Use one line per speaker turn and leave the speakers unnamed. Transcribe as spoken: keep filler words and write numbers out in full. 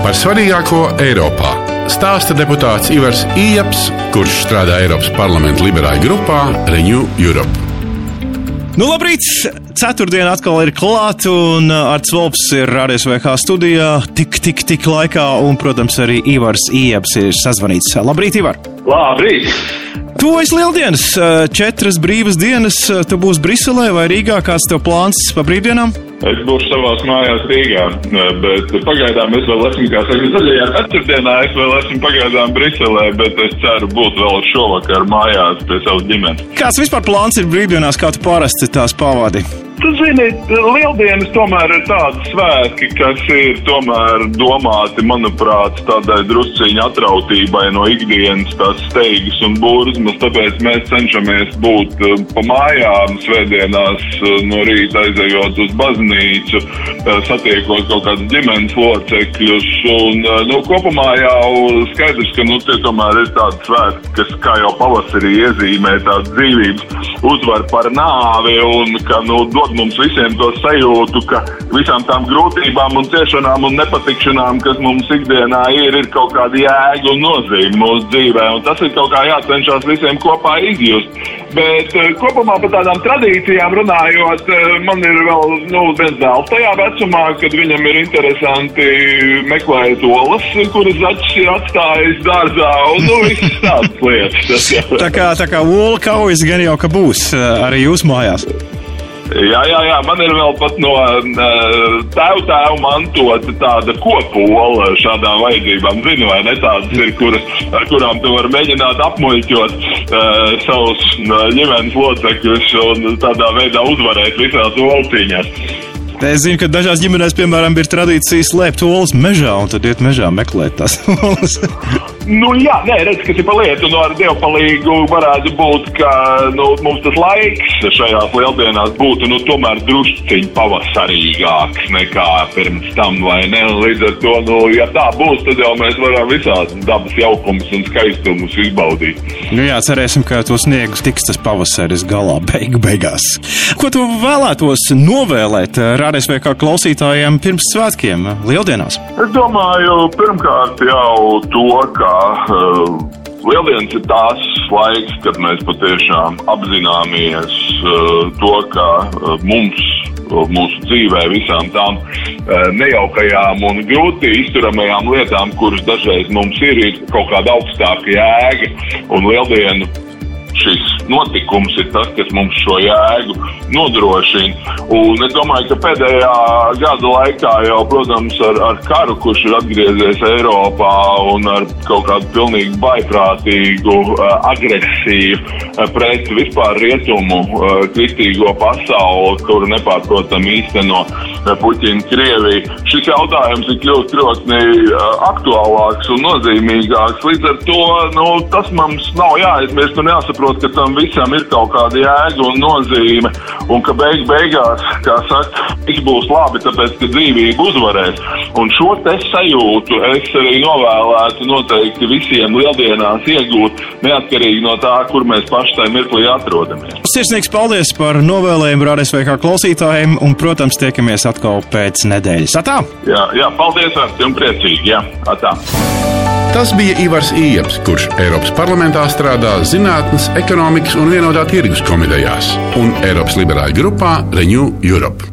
Par svarīgāko Eiropā stāsta deputāts Ivars Ieps, kurš strādā Eiropas parlamenta liberāļu grupā Renew Europe.
Nu, labrīt! Ceturtdiena atkal ir klāt, un Arts Volps ir R S V H studijā tik, tik, tik laikā, un, protams, arī Ivars Ieps ir sazvanīts. Labrīt, Ivar!
Labrīt!
Tuvojas Lieldienas, četras brīvas dienas, tu būsi Briselē vai Rīgā, kāds tev plāns pa brīvdienām?
Es būšu savās mājās Rīgā, bet pagaidām es vēl esmu, kā saka, zaļajā ceturtdienā, es vēl esmu pagaidām Briselē, bet es ceru būt vēl šovakar mājās pie savas ģimenes.
Kāds vispār plāns ir brīvdienās, kā tu parasti tās pavadi?
Tu zini, Lieldienas tomēr ir tādi svētki, kas ir tomēr domāti, manuprāt, tādai drusciņa atrautībai no ikdienas, tās steigas un burzmas, tāpēc mēs cenšamies būt pa mājām svētdienās no rīta aizejot uz baznīcu, satiekot kaut kādus ģimenes locekļus, un, nu, kopumā jau skaidrs, ka, nu, tie tomēr ir tādi svētki, kas, kā jau pavasarī iezīmē tādu dzīvības uzvaru par nāvi, un, ka, nu, dod mums visiem to sajūtu, ka visām tām grūtībām un ciešanām un nepatikšanām, kas mums ikdienā ir, ir kaut kāda jēga un nozīme mūsu dzīvē, un tas ir kaut kā jācenšas visiem kopā izjust. Bet kopumā par tādām tradīcijām runājot, man ir vēl, nu, viens dēls tajā vecumā, kad viņam ir interesanti meklēt olas, kuras zaķis ir atstājis dārzā, un, nu, visas tādas lietas.
tā kā, tā kā ola kaujas gan jau, ka būs arī jūs mājās.
Jā, jā, jā, man ir vēl pat no uh, tēvu tēvu mantota tāda kopola šādām vajadzībām, zinu, vai ne, tādas ir, kuras, ar kurām tu vari mēģināt apmuļķot uh, savus uh, ģimenes locekļus un tādā veidā uzvarēt visās olcīņās.
Es zinu, ka dažās ģimenēs, piemēram, ir tradīcija slēpt olas mežā, un tad iet mežā meklēt tās olas.
Nu jā, nē, redz, kas ir pa lietu, no ar Dievu palīgu varētu būt, ka, nu, mums tas laiks šajās lieldienās būtu, nu, tomēr drusciņ pavasarīgāks nekā pirms tam, vai ne? Līdz ar to, nu, ja tā būs, tad jau mēs varam visādi dabas jaukumus un skaistumus izbaudīt.
Nu jā, cerēsim, ka to sniegus tiks tas pavasaris galā beigu beigās. Ko tu vēlētos novēlēt R S V H klausītājiem pirms svētkiem, Lieldienās?
Es domāju, pirmkārt jau to, ka uh, Lieldienas ir tās laiks, kad mēs patiešām apzināmies uh, to, ka uh, mums, uh, mūsu dzīvē visām tām uh, nejaukajām un grūti izturamajām lietām, kuras dažreiz mums ir, ir kaut kāda augstāka jēga, un Lieldienu šis notikums ir tas, kas mums šo jēgu nodrošina. Un es domāju, ka pēdējā gada laikā jau, protams, ar, ar karu, kurš ir atgriezies Eiropā un ar kaut kādu pilnīgi baiprātīgu uh, agresiju uh, pret vispār rietumu uh, kristīgo pasauli, kuru nepārprotam īsteno uh, Puķina Krievija. Šis jautājums ir kļūst ļoti uh, aktuālāks un nozīmīgāks. Līdz ar to, nu, tas mums nav jāaizmirst un jāsaprot, ka tam visam ir kaut kāda jēga un nozīme, un ka beig beigās, kā saka, viss būs labi, tāpēc, ka dzīvība uzvarēs. Un šo te sajūtu es arī novēlētu noteikti visiem Lieldienās iegūt, neatkarīgi no tā, kur mēs paši tajā mirklī atrodamies.
Sirsnīgs paldies par novēlējumu R S V H klausītājiem, un, protams, tiekamies atkal pēc nedēļas. Atā!
Jā, jā, paldies, Arti, un priecīgi, jā, atā!
Tas bija Ivars Ieps, kurš Eiropas parlamentā strādā Zinātnes, ekonomikas un vienotā tirgus komitejās un Eiropas liberāļu grupā Renew Europe.